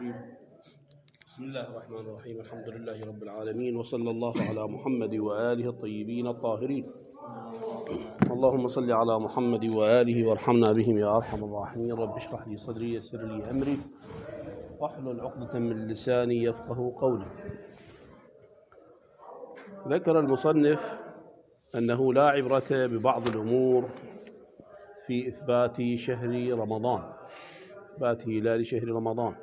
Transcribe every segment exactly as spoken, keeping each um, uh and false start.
الرجيم. بسم الله الرحمن الرحيم. الحمد لله رب العالمين، وصلى الله على محمد وآله الطيبين الطاهرين. اللهم صل على محمد وآله وارحمنا بهم يا أرحم الراحمين. رب اشرح لي صدري يسر لي أمري واحلل عقدة من لساني يفقه قولي. ذكر المصنف أنه لا عبرة ببعض الأمور في إثبات شهر رمضان، إثبات هلال شهر رمضان.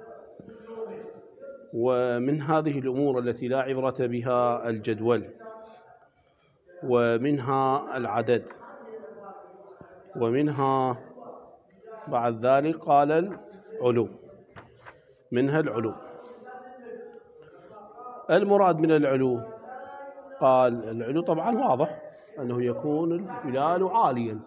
ومن هذه الأمور التي لا عبرة بها الجدول، ومنها العدد، ومنها بعد ذلك قال العلو، منها العلو. المراد من العلو، قال العلو طبعا واضح أنه يكون الهلال عاليا.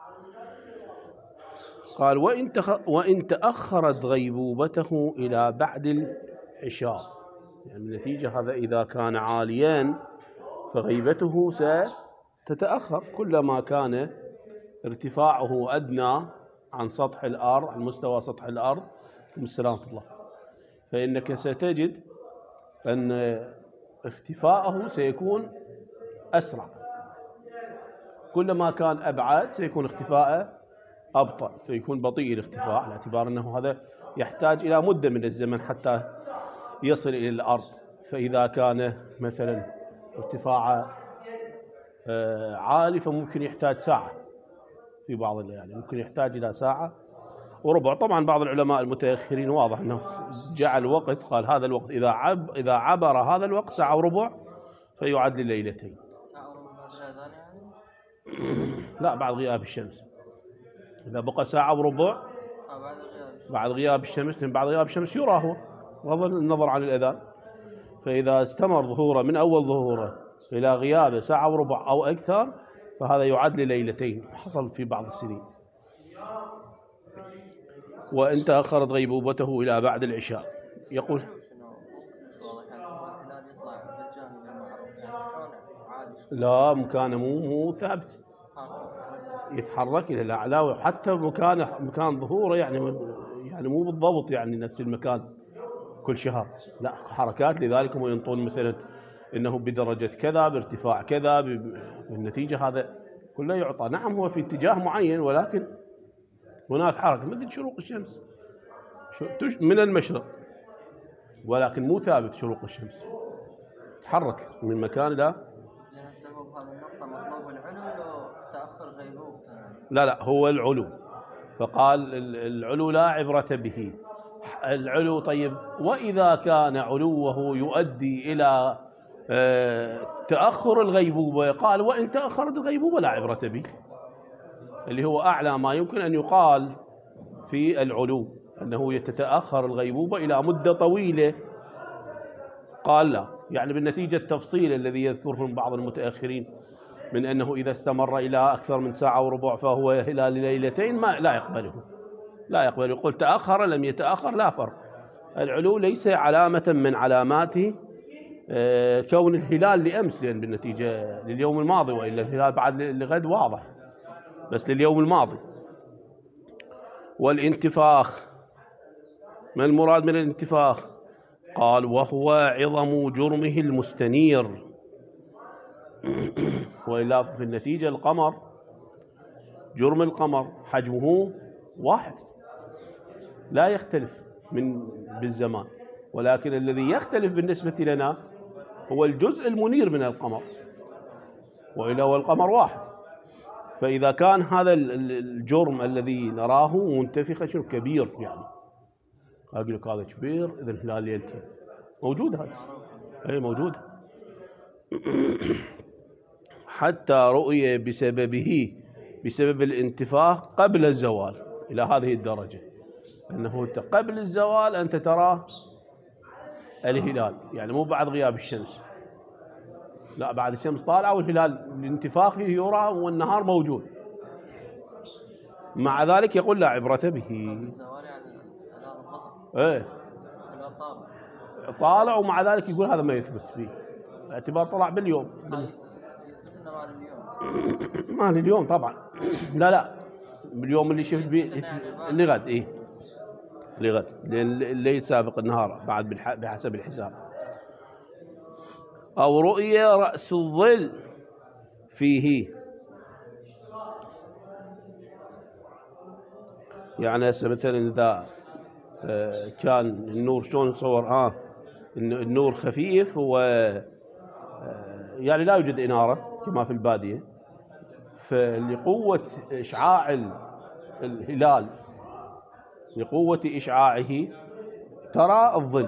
قال وإن, تخ... وإن تأخرت غيبوبته إلى بعد العشاء، يعني النتيجة هذا إذا كان عاليا فغيبته ستتأخر كلما كان ارتفاعه أدنى عن سطح الأرض، عن مستوى سطح الأرض. السلام الله. فإنك ستجد أن اختفاءه سيكون أسرع، كلما كان أبعد سيكون اختفاءه أبطأ، فيكون بطيء الاختفاء، على اعتبار أنه هذا يحتاج إلى مدة من الزمن حتى يصل إلى الأرض. فإذا كان مثلا ارتفاعه عالي فممكن يحتاج ساعة في بعض الليالي، ممكن يحتاج إلى ساعة وربع. طبعا بعض العلماء المتأخرين واضح أنه جعل وقت، قال هذا الوقت إذا عب إذا عبر هذا الوقت ساعة وربع فيعد لليلتين. ساعة وربع بعد الأذان يعني؟ لا، بعد غياب الشمس. إذا بقى ساعة وربع بعد غياب بعد غياب الشمس، لأن بعد غياب الشمس يرى هو بغض النظر عن الأذان. فإذا استمر ظهوره من أول ظهوره إلى غيابه ساعة وربع أو أكثر فهذا يعد لليلتين، حصل في بعض السنين. وإن تأخرت غيبوبته إلى بعد العشاء، يقول لا، مكانه مو مو ثابت، يتحرك إلى الأعلى، وحتى مكان مكان ظهوره يعني يعني مو بالضبط يعني نفس المكان كل شهر، لا، حركات. لذلك هم ينطون مثلا انه بدرجه كذا، بارتفاع كذا، بالنتيجه هذا كله يعطى. نعم هو في اتجاه معين، ولكن هناك حركه مثل شروق الشمس من المشرق، ولكن مو ثابت شروق الشمس، تحرك من مكان الى. السبب هذه النقطة مطلوب العلو لو تأخر غيبوبته؟ لا لا، هو العلو. فقال العلو لا عبرة به. العلو طيب، وإذا كان علوه يؤدي إلى تأخر الغيبوبة، قال وإن تأخرت الغيبوبة لا عبرة به، اللي هو أعلى ما يمكن أن يقال في العلو، أنه يتتأخر الغيبوبة إلى مدة طويلة. قال لا، يعني بالنتيجة التفصيل الذي يذكره بعض المتأخرين من أنه إذا استمر إلى أكثر من ساعة وربع فهو هلال ليلتين، ما لا يقبله، لا يقبل. يقول تأخر لم يتأخر لا فرق. العلو ليس علامة من علامات كون الهلال لأمس، لأن بالنتيجة لليوم الماضي، وإلا الهلال بعد لغد واضح، بس لليوم الماضي. والانتفاخ، ما المراد من الانتفاخ؟ قال وهو عظم جرمه المستنير، وإلا في النتيجة القمر، جرم القمر حجمه واحد لا يختلف من بالزمان، ولكن الذي يختلف بالنسبة لنا هو الجزء المنير من القمر، وإلا هو القمر واحد. فإذا كان هذا الجرم الذي نراه منتفخا شنو كبير، يعني أقول لك هذا كبير، إذن هلال ليلتين موجود، هذا أي موجود. حتى رؤية بسببه، بسبب الانتفاخ قبل الزوال، إلى هذه الدرجة أنه قبل الزوال أنت ترى الهلال، يعني مو بعد غياب الشمس، لا، بعد الشمس طالعة والهلال لانتفاخه يرى والنهار موجود. مع ذلك يقول لا عبرة به. الزوال يعني أذان الظهر، ايه طالع، ومع ذلك يقول هذا ما يثبت به، باعتبار طلع باليوم. يثبت انه مال اليوم، مال اليوم طبعا، لا لا، باليوم اللي شفت به اللي غد. ايه لغد، لأن الليل سابق النهار بعد بحسب الحساب. أو رؤية رأس الظل فيه، يعني هسه مثلا إذا كان النور شلون نصور ها النور خفيف و يعني لا يوجد إنارة كما في البادية، فلقوة إشعاع الهلال لقوة إشعاعه ترى الظل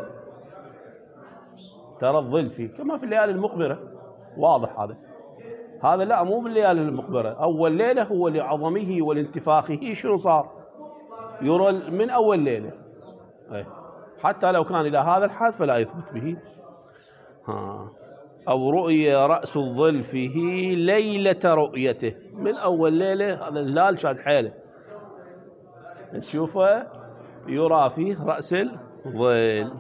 ترى الظل فيه كما في الليالي المقمرة. واضح هذا هذا لا مو بالليالي المقمرة، أول ليلة هو لعظمه والانتفاخه شنو صار يرى من أول ليلة، حتى لو كان إلى هذا الحد فلا يثبت به. ها أو رؤية رأس الظل فيه ليلة رؤيته، من أول ليلة هذا الهلال شاد حيله تشوفه يرى فيه رأس الظل،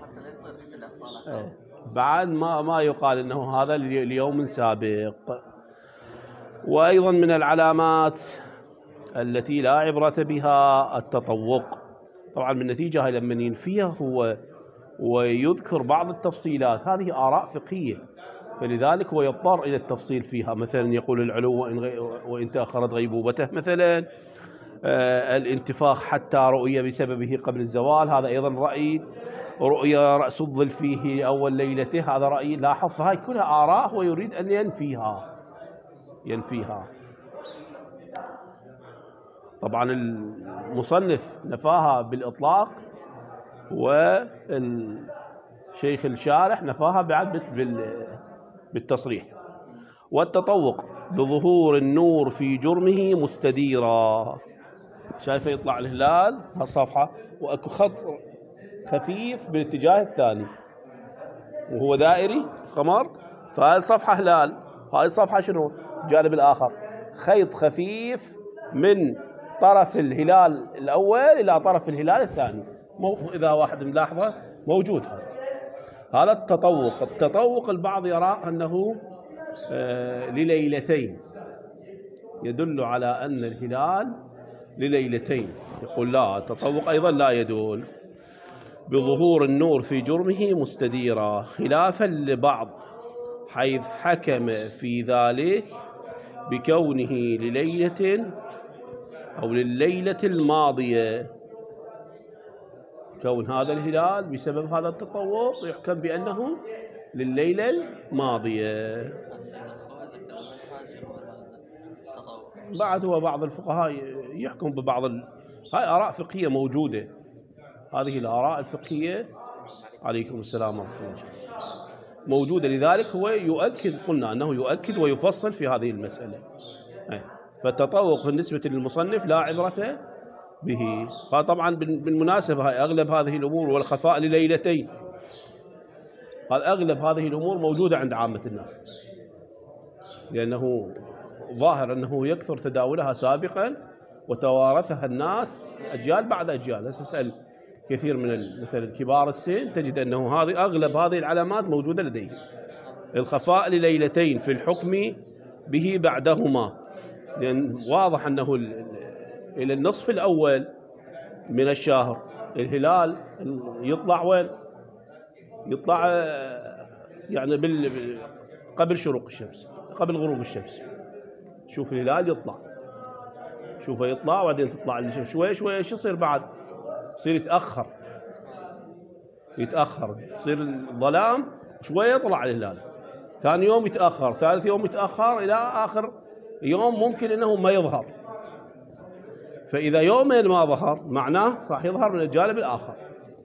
بعد ما ما يقال انه هذا ليوم سابق. وايضا من العلامات التي لا عبرة بها التطوق. طبعا بالنتيجة هاي لما ينفيها هو ويذكر بعض التفصيلات، هذه آراء فقهية، فلذلك هو يضطر إلى التفصيل فيها. مثلا يقول العلو وإن, غي... وإن تأخرت غيبوبته، مثلا آه الانتفاخ حتى رؤية بسببه قبل الزوال، هذا أيضا رأي. رؤية رأس الظل فيه أول ليلته، هذا رأي. لاحظ هاي كلها آراء هو يريد أن ينفيها ينفيها طبعا المصنف نفاها بالإطلاق، والشيخ الشارح نفاها بعد بالتصريح. والتطوق بظهور النور في جرمه مستديرا، شايفه يطلع الهلال هالصفحة وأكو خط خفيف بالاتجاه الثاني وهو دائري قمر، فهاي الصفحة هلال، هاي الصفحة شنو الجانب الآخر، خيط خفيف من طرف الهلال الأول إلى طرف الهلال الثاني. إذا واحد ملاحظة موجود هذا هذا التطوق. التطوق البعض يرى أنه آه لليلتين، يدل على أن الهلال لليلتين، يقول لا، التطوق أيضا لا يدل. بظهور النور في جرمه مستديرا، خلافا لبعض حيث حكم في ذلك بكونه لليلة أو لليلة الماضية، كون هذا الهلال بسبب هذا التطوق يحكم بأنه لليلة الماضية. بعد هو بعض الفقهاء يحكم ببعض ال... هاي آراء فقهية موجودة، هذه الآراء الفقهية عليكم السلام ورحمة الله موجودة، لذلك هو يؤكد، قلنا أنه يؤكد ويفصل في هذه المسألة. فالتطوق بالنسبة للمصنف لا عبرة به. فطبعا بالمناسبة أغلب هذه الأمور والخفاء لليلتين، أغلب هذه الأمور موجودة عند عامة الناس، لأنه ظاهر أنه يكثر تداولها سابقا وتوارثها الناس أجيال بعد أجيال. تسأل كثير من مثلا كبار السن تجد أنه هذه أغلب هذه العلامات موجودة لديه. الخفاء لليلتين في الحكم به بعدهما، لأن واضح أنه إلى النصف الأول من الشهر الهلال يطلع وين؟ يطلع يعني بال قبل شروق الشمس، قبل غروب الشمس. شوف الهلال يطلع، شوفه يطلع وبعدين تطلع الشمس شوي شوي. ايش يصير بعد؟ يصير يتأخر يتأخر يصير الظلام شوية يطلع الهلال، ثاني يوم يتأخر، ثالث يوم يتأخر، إلى آخر يوم ممكن أنه ما يظهر. فإذا يومين ما ظهر معناه راح يظهر من الجانب الآخر،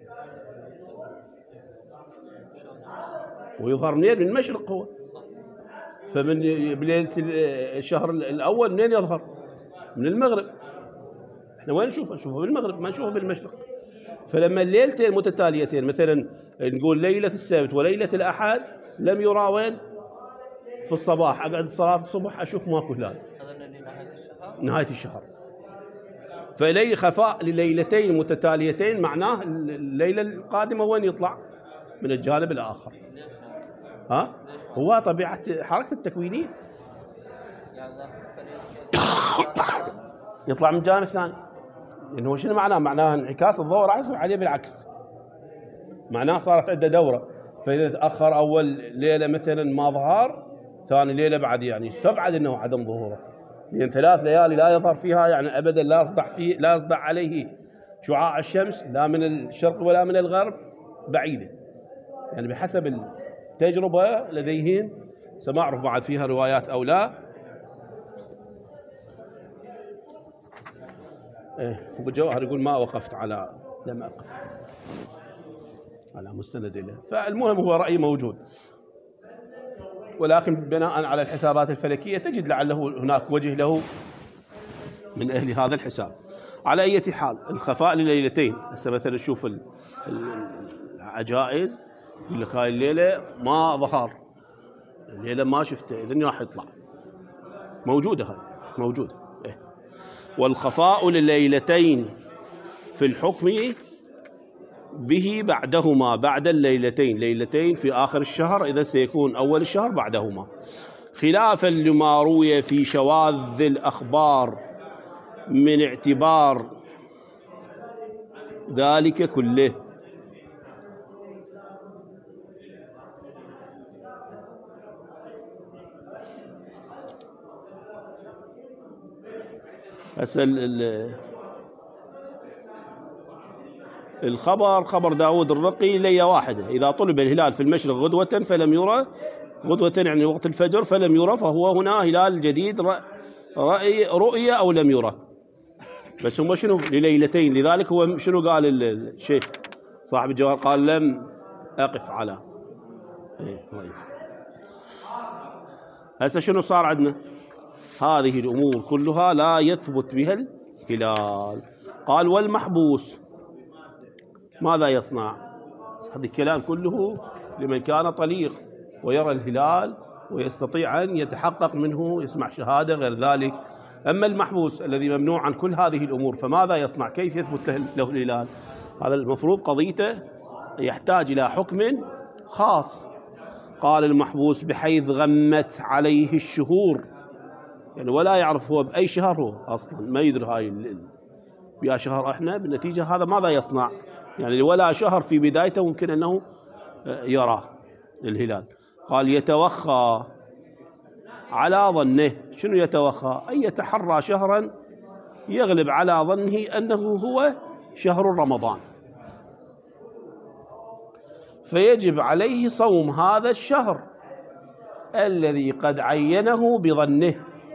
ويظهر منين؟ من المشرق هو. فمن بليلة الشهر الأول منين يظهر؟ من المغرب. احنا وين نشوفه؟ نشوفه بالمغرب، ما نشوفه بالمشرق. فلما الليلتين متتاليتين، مثلا نقول ليلة السبت وليلة الأحد، لم يرى وين؟ في الصباح، أقعد صلاة الصبح أشوف ماكو هلال، نهاية الشهر. فلي خفاء لليلتين متتاليتين معناه الليلة القادمة وين يطلع؟ من الجانب الآخر. ها؟ هو طبيعة حركة التكوينية، يطلع من الجانب الثاني. لأنه شنو معناه؟ معناه انعكاس الضوء راح يصير عليه بالعكس، معناه صارت عنده دورة. فإذا تأخر أول ليلة مثلا ما ظهر، ثاني ليلة بعد يعني استبعد أنه عدم ظهوره، لأن ثلاث ليالي لا يظهر فيها يعني أبدا لا يصدع فيه لا يصدع عليه شعاع الشمس لا من الشرق ولا من الغرب، بعيدة يعني بحسب التجربة لديهم. سما أعرف بعد فيها روايات أو لا. إيه بالجوهر يقول ما وقفت على لم أقف على مستند له. فالمهم هو رأي موجود، ولكن بناء على الحسابات الفلكية تجد لعله هناك وجه له من أهل هذا الحساب. على أي حال الخفاء لليلتين، هسه مثلا شوف العجائز يقول لك هاي الليلة ما ظهر، الليلة ما شفته، إذن راح يطلع، موجودة هاي موجودة. إيه. والخفاء لليلتين في الحكم به بعدهما بعد الليلتين، ليلتين في آخر الشهر إذا سيكون أول الشهر بعدهما، خلافا لما روي في شواذ الأخبار من اعتبار ذلك كله. أسأل الخبر خبر داود الرقي ليلة واحدة، إذا طلب الهلال في المشرق غدوة فلم يرى، غدوة يعني وقت الفجر فلم يرى، فهو هنا هلال جديد رأي رؤية أو لم يرى. بس هم شنو لليلتين، لذلك هو شنو قال الشيخ صاحب الجوهر؟ قال لم أقف على إيه رأيه. هسه شنو صار عندنا؟ هذه الأمور كلها لا يثبت بها الهلال. قال والمحبوس ماذا يصنع؟ هذا الكلام كله لمن كان طليق ويرى الهلال ويستطيع أن يتحقق منه، يسمع شهادة غير ذلك. أما المحبوس الذي ممنوع عن كل هذه الأمور فماذا يصنع؟ كيف يثبت له الهلال؟ هذا المفروض قضيته يحتاج إلى حكم خاص. قال المحبوس بحيث غمت عليه الشهور، يعني ولا يعرف هو بأي شهر هو أصلا، ما يدري هاي بيا شهر احنا، بالنتيجة هذا ماذا يصنع؟ يعني ولا شهر في بدايته ممكن أنه يراه الهلال. قال يتوخى على ظنه. شنو يتوخى؟ أي يتحرى شهرا يغلب على ظنه أنه هو شهر رمضان، فيجب عليه صوم هذا الشهر الذي قد عينه بظنه.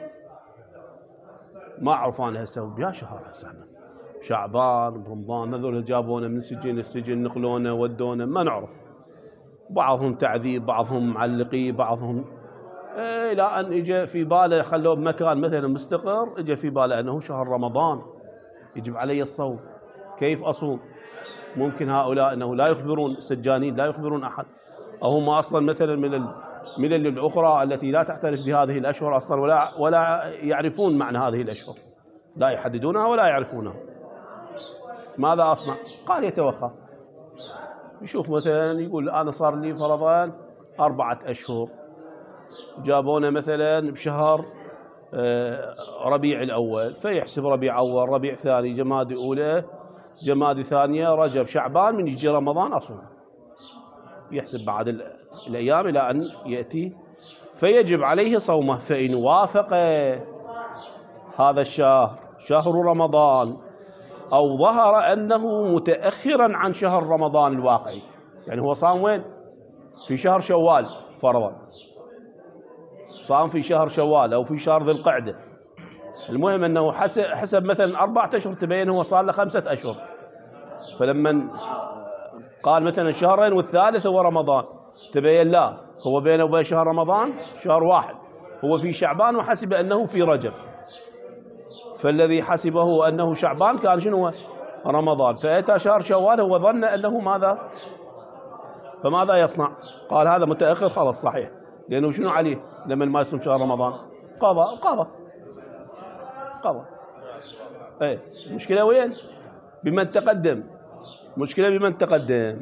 ما أعرف أنا هسه بيا شهر هسه شعبان برمضان، هذول جابونا من سجن السجن نقلونا ودونا ما نعرف، بعضهم تعذيب بعضهم معلقي بعضهم إلى أن إجا في باله خلوه بمكان مثلا مستقر، إجا في باله أنه شهر رمضان يجب علي الصوم. كيف أصوم؟ ممكن هؤلاء أنه لا يخبرون السجانين، لا يخبرون أحد، أو هم أصلا مثلا من الملل الأخرى التي لا تعترف بهذه الأشهر أصلا ولا ولا يعرفون معنى هذه الأشهر، لا يحددونها ولا يعرفونها. ماذا أصنع؟ قال يتوخى، يشوف مثلا يقول أنا صار لي فرضان أربعة أشهر، جابونا مثلا بشهر ربيع الأول، فيحسب ربيع أول ربيع ثاني جمادي أولى جمادي ثانية رجب شعبان، من يجي رمضان أصوم، يحسب بعد الأيام إلى أن يأتي، فيجب عليه صومه. فإن وافق هذا الشهر شهر رمضان أو ظهر أنه متأخرا عن شهر رمضان الواقعي، يعني هو صام وين؟ في شهر شوال فرضا، صام في شهر شوال أو في شهر ذي القعدة، المهم أنه حسب, حسب مثلا أربعة أشهر تبين هو صار له خمسة أشهر، فلما قال مثلا شهرين والثالث هو رمضان تبين لا هو بينه وبين شهر رمضان شهر واحد، هو في شعبان وحسب أنه في رجب، فالذي حسبه أنه شعبان كان شنو رمضان، فأتى شهر شوال هو ظن أنه ماذا، فماذا يصنع؟ قال هذا متأخر خلاص صحيح، لأنه شنو عليه لما ما يصوم شهر رمضان؟ قضى قضى قضى. ايه المشكلة وين؟ بمن تقدم، مشكلة بمن تقدم.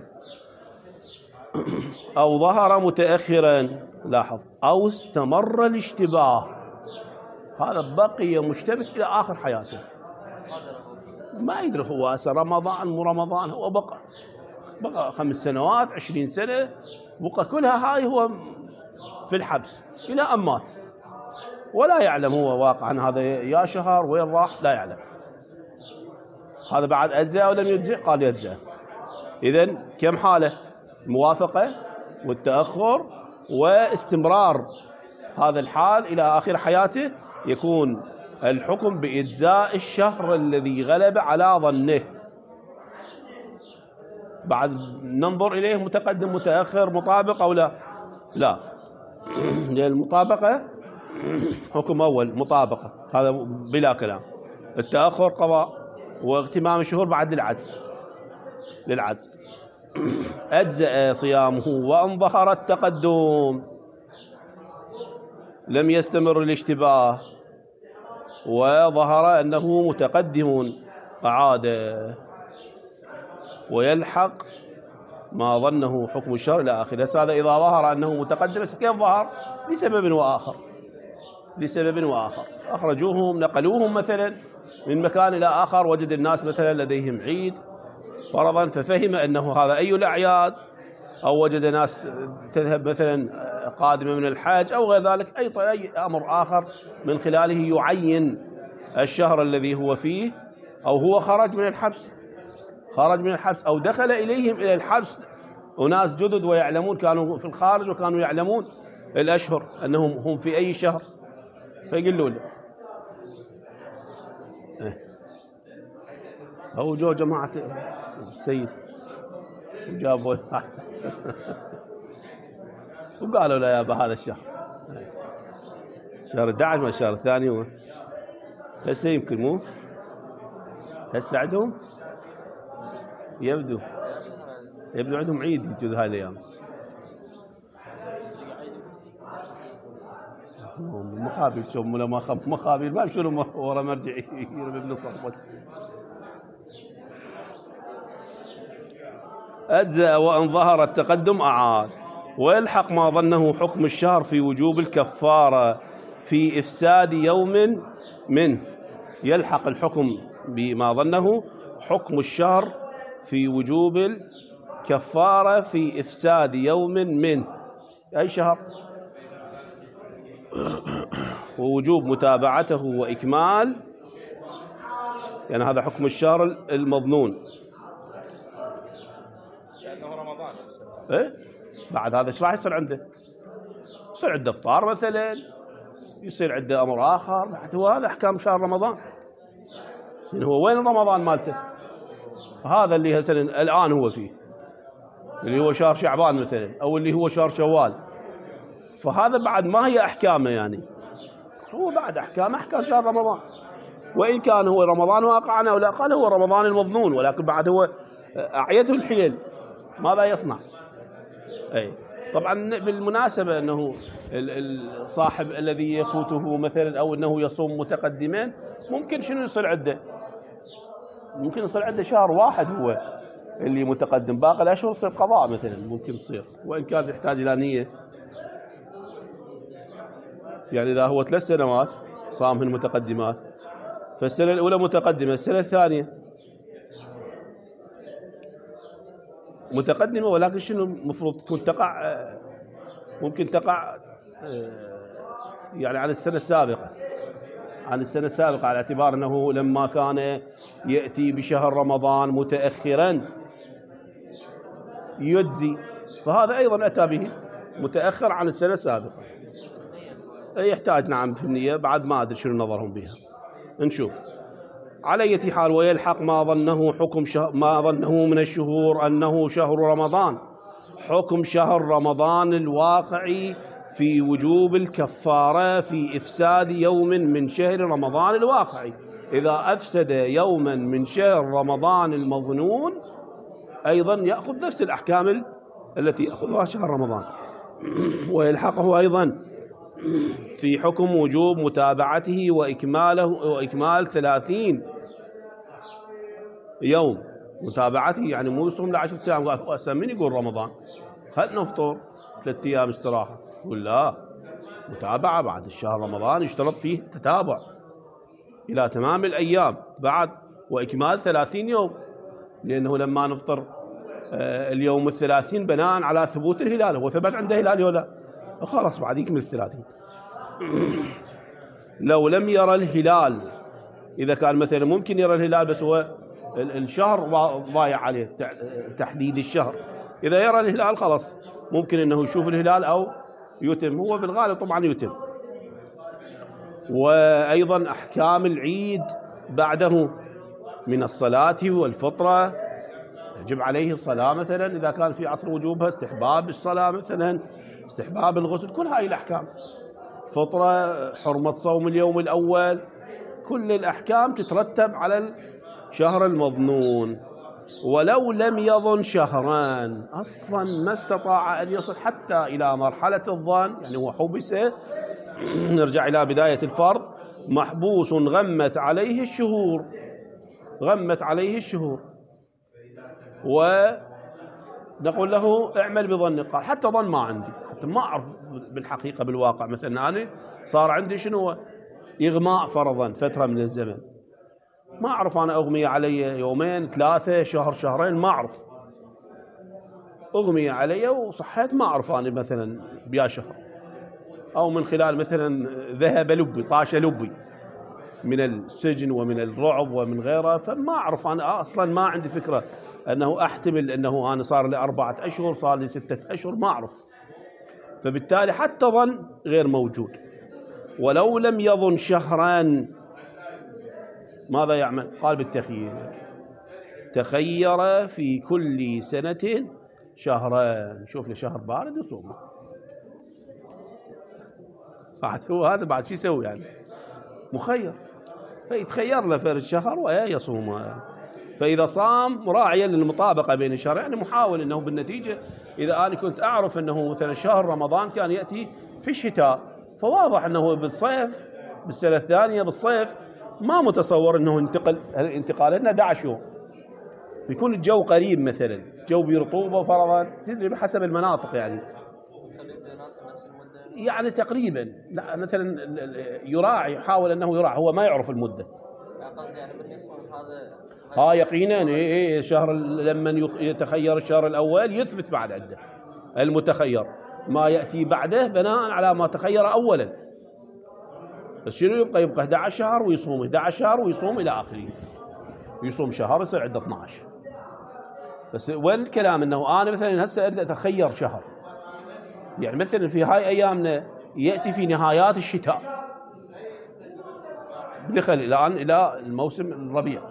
أو ظهر متأخرا، لاحظ، أو استمر الاشتباه، هذا بقي مشتبه إلى آخر حياته. ما يدري هو هسه رمضان مو رمضان، هو بقى بقى خمس سنوات عشرين سنة بقى كلها هاي هو في الحبس إلى أن مات، ولا يعلم هو واقعا هذا يا شهر وين راح، لا يعلم. هذا بعد أجزاء أو لم يجزئ؟ قال يجزئ. إذن كم حالة؟ الموافقة والتأخر واستمرار هذا الحال إلى آخر حياته، يكون الحكم بإجزاء الشهر الذي غلب على ظنه. بعد ننظر إليه متقدم متأخر مطابق أو لا؟ لا. المطابقة حكم أول مطابقة، هذا بلا كلام. التأخر قضاء، واغتمام الشهور بعد للعجز للعجز أجزأ صيامه وأن ظهر التقدم لم يستمر الاشتباه وظهر أنه متقدم أعاد ويلحق ما ظنه حكم الشهر إلى آخره. هذا إذا ظهر أنه متقدم، كيف ظهر؟ لسبب وآخر لسبب وآخر أخرجوهم نقلوهم مثلا من مكان إلى آخر، وجد الناس مثلا لديهم عيد فرضا ففهم أنه هذا أي الأعياد، أو وجد ناس تذهب مثلا قادمة من الحج أو غير ذلك، أي أي أمر آخر من خلاله يعين الشهر الذي هو فيه، أو هو خرج من الحبس خرج من الحبس أو دخل إليهم إلى الحبس وناس جدد ويعلمون، كانوا في الخارج وكانوا يعلمون الأشهر أنهم هم في أي شهر، فيقولوا له أو جو جماعة السيد وجابوا وقالوا له يا أبا هذا الشهر شهر أحد عشر ما الشهر الثاني هو هسه، يمكن مو هسه عندهم يبدو يبدو عندهم عيد يجوز هاي الأيام، مخابل شو ولا ما خب مخابل ما شنو ورا مرجع يرمي بنصر بس. أجزأ وأن ظهر التقدم أعاد ويلحق ما ظنه حكم الشهر في وجوب الكفارة في إفساد يوم منه. يلحق الحكم بما ظنه حكم الشهر في وجوب الكفارة في إفساد يوم منه، أي شهر، ووجوب متابعته وإكمال، يعني هذا حكم الشهر المظنون. لأنه رمضان إيه؟ بعد هذا ايش راح يصير عنده؟ يصير عنده إفطار مثلا، يصير عنده أمر آخر، بعد هو هذا أحكام شهر رمضان. هو وين رمضان مالته؟ هذا اللي مثلا الآن هو فيه، اللي هو شهر شعبان مثلا، أو اللي هو شهر شوال، فهذا بعد ما هي أحكامه، يعني هو بعد أحكام أحكام شهر رمضان، وإن كان هو رمضان واقعنا ولا قال هو رمضان المظنون، ولكن بعد هو أعيته الحيل ماذا يصنع؟ أي طبعا بالمناسبة أنه الصاحب الذي يفوته مثلا أو أنه يصوم متقدمين ممكن شنو يصير عنده؟ ممكن يصير عنده شهر واحد هو اللي متقدم، باقي الأشهر يصير قضاء مثلا، ممكن يصير، وإن كان يحتاج إلى نية. يعني إذا هو ثلاث سنوات صامهن متقدمات، فالسنة الأولى متقدمة، السنة الثانية متقدمة، ولكن شنو المفروض تكون تقع، ممكن تقع يعني عن السنة السابقة عن السنة السابقة على اعتبار أنه لما كان يأتي بشهر رمضان متأخرا يجزي، فهذا أيضا أتى به متأخر عن السنة السابقة، يحتاج نعم في النية، بعد ما أدري شنو نظرهم بها نشوف. على أي حال ويلحق ما ظنه حكم شهر ما ظنه من الشهور أنه شهر رمضان، حكم شهر رمضان الواقعي في وجوب الكفارة في إفساد يوم من شهر رمضان الواقعي. إذا أفسد يوما من شهر رمضان المظنون أيضا يأخذ نفس الأحكام التي يأخذها شهر رمضان. ويلحقه أيضا في حكم وجوب متابعته وإكماله وإكمال ثلاثين يوم. متابعته يعني مو يصوم لعشرة أيام، قال من يقول رمضان خلنا نفطر ثلاثة أيام استراحة، يقول لا، متابعة بعد الشهر رمضان يشترط فيه تتابع إلى تمام الأيام بعد وإكمال ثلاثين يوم، لأنه لما نفطر اليوم الثلاثين بناء على ثبوت الهلال، هو ثبت عنده هلال ولا خلاص بعد يكمل الثلاثين. لو لم يرى الهلال، إذا كان مثلا ممكن يرى الهلال بس هو الشهر ضايع عليه تحديد الشهر، إذا يرى الهلال خلاص ممكن أنه يشوف الهلال أو يتم، هو بالغالب طبعا يتم. وأيضا أحكام العيد بعده من الصلاة والفطرة، يجب عليه الصلاة مثلا إذا كان في عصر وجوبها، استحباب الصلاة مثلا، استحباب الغسل، كل هاي الأحكام، فطرة، حرمة صوم اليوم الأول، كل الأحكام تترتب على الشهر المظنون. ولو لم يظن شهران أصلا ما استطاع أن يصل حتى إلى مرحلة الظن، يعني هو حبس، نرجع إلى بداية الفرض، محبوس غمت عليه الشهور، غمت عليه الشهور، ونقول له اعمل بظنك، قال حتى ظن ما عندي، حتى ما أعرف بالحقيقة بالواقع، مثلا أنا صار عندي شنو إغماء فرضا فترة من الزمن، ما أعرف أنا أغمي علي يومين ثلاثة شهر شهرين، ما أعرف أغمي علي وصحيت، ما أعرف أنا مثلا بيا شهر، أو من خلال مثلا ذهب لبي، طاش لبي من السجن ومن الرعب ومن غيره، فما أعرف أنا أصلا، ما عندي فكرة أنه أحتمل أنه أنا صار لي أربعة أشهر، صار لي ستة أشهر، ما أعرف، فبالتالي حتى ظن غير موجود. ولو لم يظن شهران ماذا يعمل؟ قال بالتخيير، تخير في كل سنة شهران، شوف له شهر بارد يصوم، بعد هو هذا بعد شو يسوي يعني؟ مخير، فيتخير له في الشهر ويصوم. فإذا صام مراعيا للمطابقة بين الشهر، يعني محاول أنه بالنتيجة إذا أنا كنت أعرف أنه مثلا شهر رمضان كان يأتي في الشتاء، فواضح أنه بالصيف بالسنة الثانية بالصيف ما متصور أنه انتقل الانتقال لنا أحد عشر يوم، يكون الجو قريب مثلا، جو برطوبة فرضا، تدري بحسب المناطق يعني يعني تقريبا، لا مثلا يراعي، يحاول أنه يراعي، هو ما يعرف المدة. يعني من يصوم هذا ها يقينا إيه إيه شهر لما يتخير الشهر الأول يثبت بعد عدة، المتخير ما يأتي بعده بناء على ما تخير أولا، بس شنو يبقى؟ يبقى أحد عشر شهر ويصوم أحد عشر شهر ويصوم إلى آخره، يصوم شهر يصير عنده اثنا عشر. بس وين الكلام أنه أنا مثلا هسه أريد أتخير شهر، يعني مثلا في هاي أيامنا يأتي في نهايات الشتاء، دخل الآن إلى الموسم الربيع،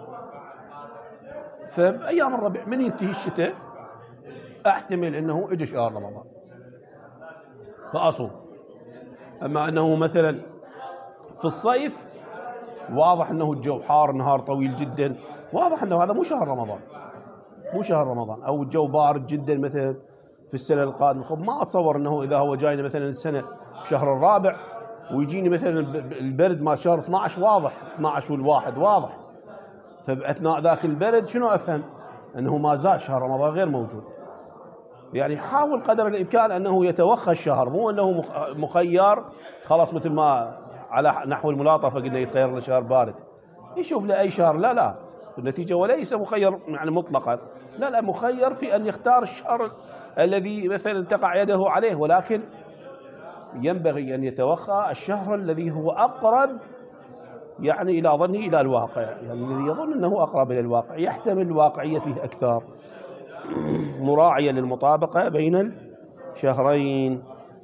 فبأيام الربيع من ينتهي الشتاء أحتمل أنه إجا شهر رمضان فأصوم. أما أنه مثلا في الصيف واضح أنه الجو حار، النهار طويل جدا، واضح أنه هذا مو شهر رمضان، مو شهر رمضان، أو الجو بارد جدا مثلا في السنة القادمة، خب ما أتصور أنه إذا هو جاينا مثلا السنة بشهر الرابع ويجيني مثلا البرد ما شهر اثنا عشر، واضح اثنا عشر والواحد واضح، فبأثناء ذاك البرد شنو أفهم؟ أنه ما زال شهر رمضان غير موجود. يعني حاول قدر الإمكان أنه يتوخى الشهر، مو أنه مخير خلاص مثل ما على نحو الملاطفة قلنا يتخير له شهر بارد، يشوف له أي شهر، لا لا النتيجة، وليس مخير يعني مطلقا، لا لا مخير في أن يختار الشهر الذي مثلا تقع يده عليه، ولكن ينبغي أن يتوخى الشهر الذي هو أقرب يعني إلى ظنه إلى الواقع، يعني الذي يظن أنه أقرب إلى الواقع، يحتمل الواقعية فيه أكثر، مراعية للمطابقة بين الشهرين.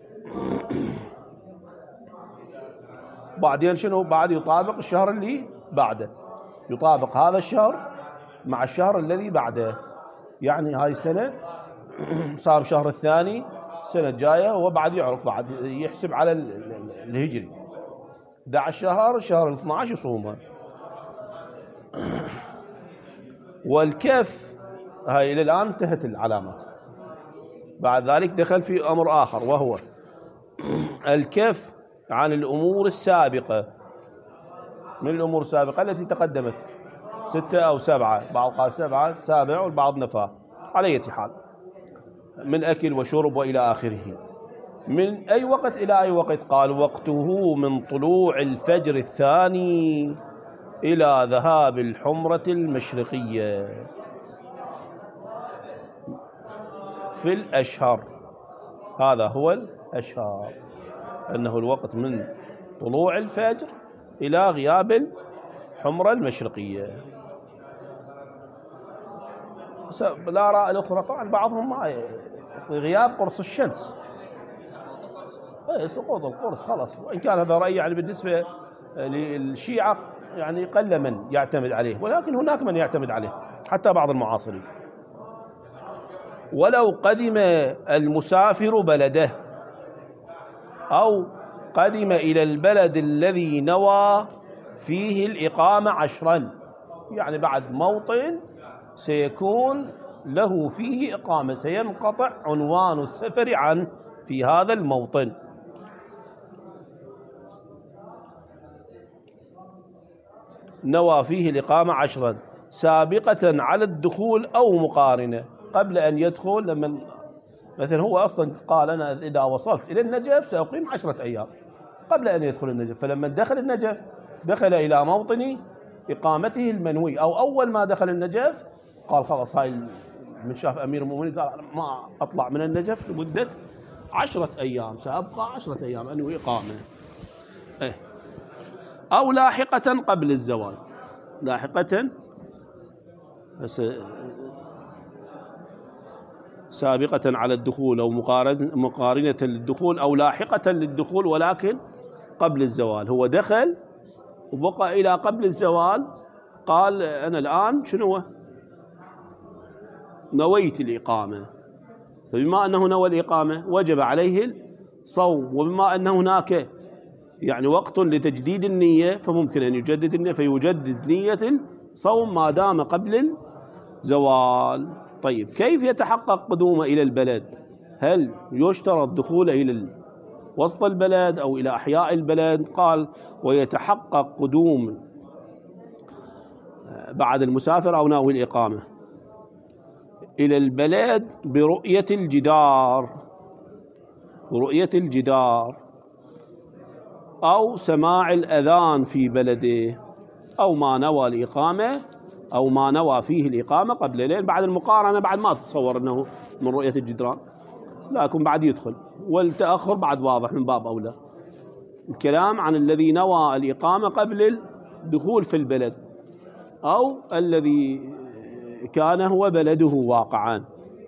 بعدين شنو بعد؟ يطابق الشهر اللي بعده، يطابق هذا الشهر مع الشهر الذي بعده، يعني هاي السنة صار شهر الثاني السنة الجاية، هو بعد يعرف، بعد يحسب على الهجري أحد عشر شهر، شهر اثنا عشر يصومه. والكف هاي إلى الآن انتهت العلامات، بعد ذلك دخل في أمر آخر، وهو الكف عن الأمور السابقة، من الأمور السابقة التي تقدمت ستة أو سبعة، بعض قال سبعة سابع والبعض نفاه، على أي حال من أكل وشرب وإلى آخره. من أي وقت إلى أي وقت؟ قال وقته من طلوع الفجر الثاني إلى ذهاب الحمرة المشرقية في الأشهر. هذا هو الأشهر، أنه الوقت من طلوع الفجر إلى غياب الحمرة المشرقية. الآراء الأخرى طبعا بعضهم ما غياب قرص الشمس، سقوط القرص خلاص، وإن كان هذا رأي يعني بالنسبة للشيعة يعني قل من يعتمد عليه، ولكن هناك من يعتمد عليه حتى بعض المعاصرين. ولو قدم المسافر بلده أو قدم إلى البلد الذي نوى فيه الإقامة عشرا، يعني بعد موطن سيكون له فيه إقامة سينقطع عنوان السفر عنه في هذا الموطن. نوى فيه الإقامة عشرا سابقة على الدخول أو مقارنة، قبل أن يدخل. لما مثلا هو أصلا قال أنا إذا وصلت إلى النجف سأقيم عشرة أيام قبل أن يدخل النجف، فلما دخل النجف دخل إلى موطن إقامته المنوي، أو أول ما دخل النجف قال خلاص هاي من شاف أمير المؤمنين قال ما أطلع من النجف لمدة عشرة أيام، سأبقى عشرة أيام أنوي إقامة. إيه. أو لاحقة قبل الزوال، لاحقة بس سابقة على الدخول أو مقارنة للدخول، أو لاحقة للدخول ولكن قبل الزوال. هو دخل وبقى إلى قبل الزوال، قال أنا الآن شنو نويت الإقامة، فبما أنه نوى الإقامة وجب عليه الصوم، وبما أن هناك يعني وقت لتجديد النية فممكن أن يجدد النية، فيجدد نية الصوم ما دام قبل الزوال. طيب كيف يتحقق قدومه إلى البلد؟ هل يشترط دخوله إلى وسط البلد أو إلى أحياء البلد؟ قال ويتحقق قدوم بعد المسافر أو ناوي الإقامة إلى البلد برؤية الجدار، برؤية الجدار أو سماع الأذان في بلده، أو ما نوى الإقامة أو ما نوى فيه الإقامة قبل ليل. بعد المقارنة بعد ما تتصور أنه من رؤية الجدران، لكن بعد يدخل، والتأخر بعد واضح من باب أولى. الكلام عن الذي نوى الإقامة قبل الدخول في البلد، أو الذي كان هو بلده واقعا.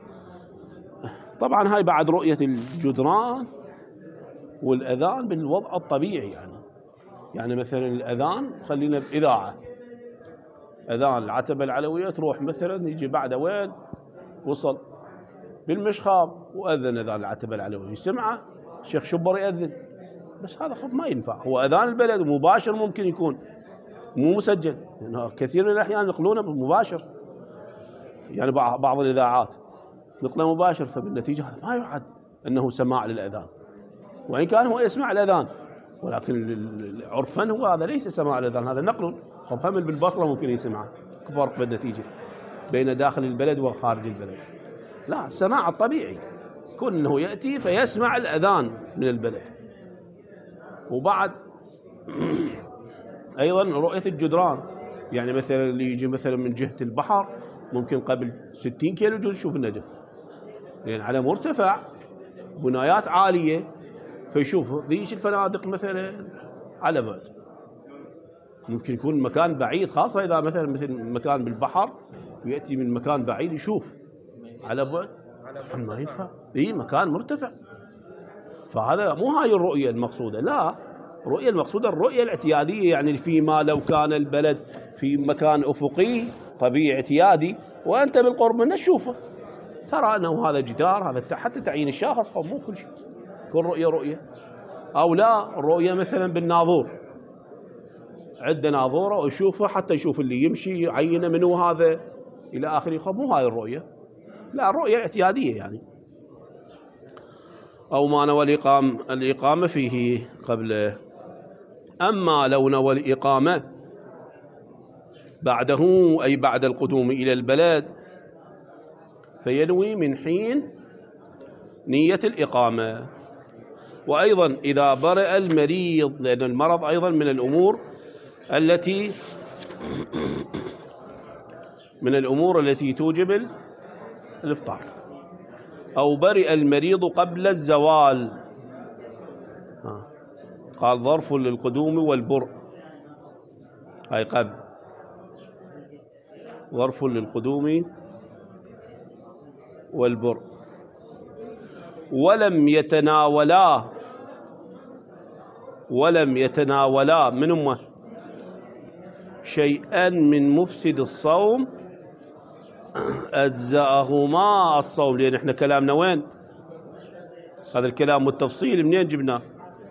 طبعا هاي بعد رؤية الجدران والأذان بالوضع الطبيعي، يعني يعني مثلا الأذان خلينا بإذاعة، أذان العتبة العلوية تروح مثلا يجي بعد وين وصل بالمشخاب وأذن أذان العتبة العلوية، يسمعه الشيخ شبر يأذن، بس هذا خب ما ينفع. هو أذان البلد مباشر ممكن يكون مو مسجل، يعني كثير من الأحيان ينقلونه مباشر، يعني بعض الإذاعات نقله مباشر، فبالنتيجة هذا ما يعد أنه سماع للأذان، وإن كان هو يسمع الأذان، ولكن عرفا هو هذا ليس سماع الأذان، هذا نقل. خب هم بالبصرة ممكن يسمعه، فرق بالنتيجة بين داخل البلد وخارج البلد. لا، السماع الطبيعي كون أنه يأتي فيسمع الأذان من البلد. وبعد أيضا رؤية الجدران، يعني مثلا اللي يجي مثلا من جهة البحر ممكن قبل ستين كيلو يجوز يشوف النجف، لأن يعني على مرتفع بنايات عالية، فيشوف ذيش الفنادق مثلا على بعد. ممكن يكون مكان بعيد، خاصة إذا مثلا مثل مكان بالبحر ويأتي من مكان بعيد يشوف على بعد، ما ينفع. إيه مكان مرتفع، فهذا مو هاي الرؤية المقصودة، لا، الرؤية المقصودة الرؤية الاعتيادية، يعني فيما لو كان البلد في مكان أفقي طبيعي اعتيادي وأنت بالقرب منه تشوفه، ترى أنه هذا جدار، هذا حتى تعيين الشخص، مو كل شيء كل رؤية رؤية. أو لا، الرؤية مثلا بالناظور، عدة ناظورة ويشوفه حتى يشوف اللي يمشي يعينه منو هذا إلى آخره، مو هاي الرؤية، لا، الرؤية الاعتيادية يعني. أو ما نوى الإقامة الإقامة فيه قبله. أما لو نوى الإقامة بعده أي بعد القدوم إلى البلد فينوي من حين نية الإقامة. وأيضا إذا برئ المريض، لأن المرض أيضا من الأمور التي من الأمور التي توجب الإفطار. أو برئ المريض قبل الزوال، ها. قال ظرف للقدوم والبرء، أي قبل، ظرف للقدوم والبرء. ولم يتناولا، ولم يتناولا من أمه شيئا من مفسد الصوم أجزأهما الصوم. لأن احنا كلامنا وين؟ هذا الكلام والتفصيل منين جبناه؟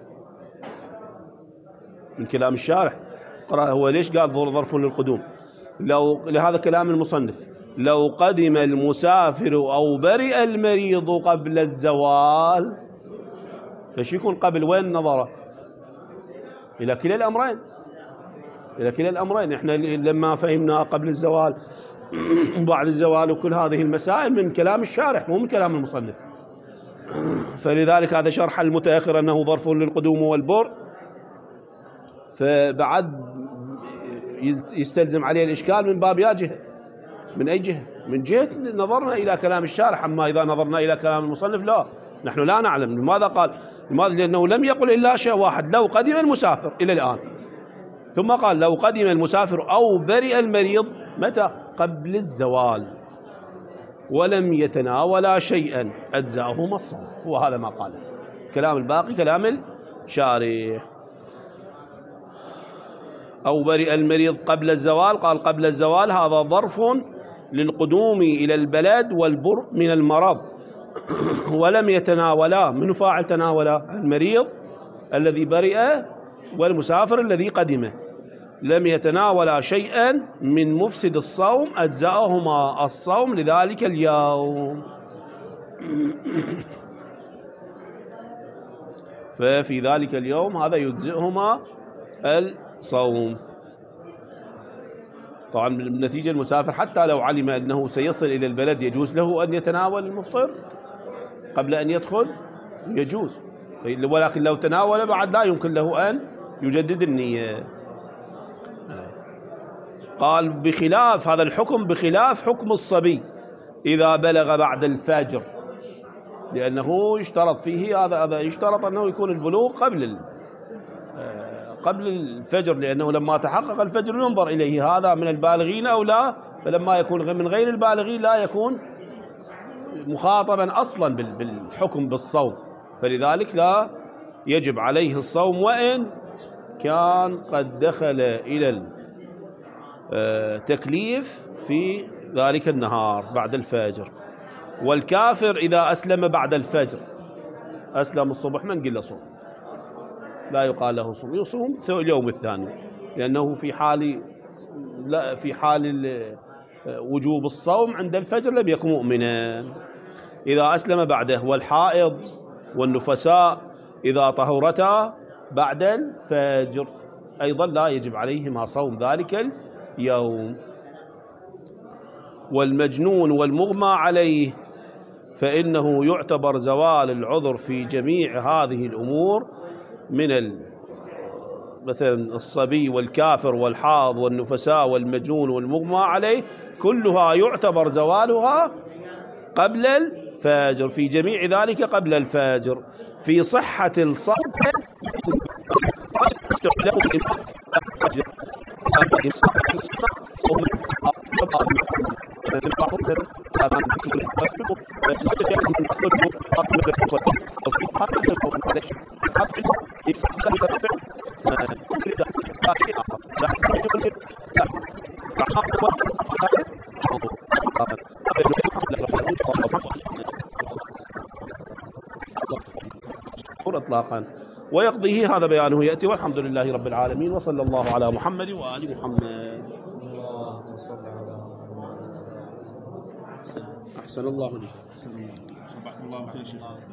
من كلام الشارح. قرأ هو ليش قال ظرف للقدوم؟ لو لهذا كلام المصنف، لو قدم المسافر أو برئ المريض قبل الزوال، فش يكون قبل وين نظره؟ إلى كلا الأمرين، إلى كلا الأمرين. إحنا لما فهمنا قبل الزوال وبعد الزوال وكل هذه المسائل من كلام الشارح مو من كلام المصنف. فلذلك هذا شرح المتأخر أنه ظرف للقدوم والبر، فبعد يستلزم عليه الإشكال من باب يا جهة. من أي جهة؟ من جهة نظرنا إلى كلام الشارح. أما إذا نظرنا إلى كلام المصنف لا، نحن لا نعلم. لماذا قال؟ لماذا؟ لأنه لم يقل إلا شيء واحد، لو قدم المسافر إلى الآن، ثم قال لو قدم المسافر أو برئ المريض متى؟ قبل الزوال، ولم يتناولا شيئا أجزأهما الصوم. هو هذا ما قاله. كلام الباقي كلام الشارح. أو برئ المريض قبل الزوال، قال قبل الزوال هذا ظرف للقدوم إلى البلد والبرء من المرض. ولم يتناولا، من فاعل تناولا؟ المريض الذي برئ والمسافر الذي قدمه. لم يتناولا شيئا من مفسد الصوم أجزأهما الصوم لذلك اليوم. ففي ذلك اليوم هذا يجزئهما الصوم. طبعا بالنتيجة المسافر حتى لو علم أنه سيصل إلى البلد يجوز له أن يتناول المفطر قبل أن يدخل، يجوز. ولكن لو تناول بعد لا يمكن له أن يجدد النية. قال بخلاف هذا الحكم، بخلاف حكم الصبي إذا بلغ بعد الفجر، لأنه يشترط فيه هذا هذا يشترط أنه يكون البلوغ قبل قبل الفجر، لأنه لما تحقق الفجر ينظر إليه هذا من البالغين أو لا. فلما يكون من غير البالغين لا يكون مخاطبا أصلا بالحكم بالصوم، فلذلك لا يجب عليه الصوم وإن كان قد دخل إلى التكليف في ذلك النهار بعد الفجر. والكافر إذا أسلم بعد الفجر، أسلم الصبح، ما نقول له صوم، لا يقال له صوم، يصوم اليوم الثاني، لأنه في حال لا في حال وجوب الصوم عند الفجر لم يكن مؤمنا. إذا أسلم بعده. والحائض والنفساء إذا طهرتا بعد الفجر أيضا لا يجب عليهما صوم ذلك اليوم. والمجنون والمغمى عليه فإنه يعتبر زوال العذر في جميع هذه الأمور من مثلا الصبي والكافر والحاض والنفساء والمجنون والمغمى عليه، كلها يعتبر زوالها قبل الفجر، في جميع ذلك قبل الفجر. في صحة الصوم إطلاقا ويقضيه. هذا بيانه يأتي. والحمد لله رب العالمين، وصلى الله على محمد وآل محمد. أحسن الله عليك. صباح الله بخير شيخ.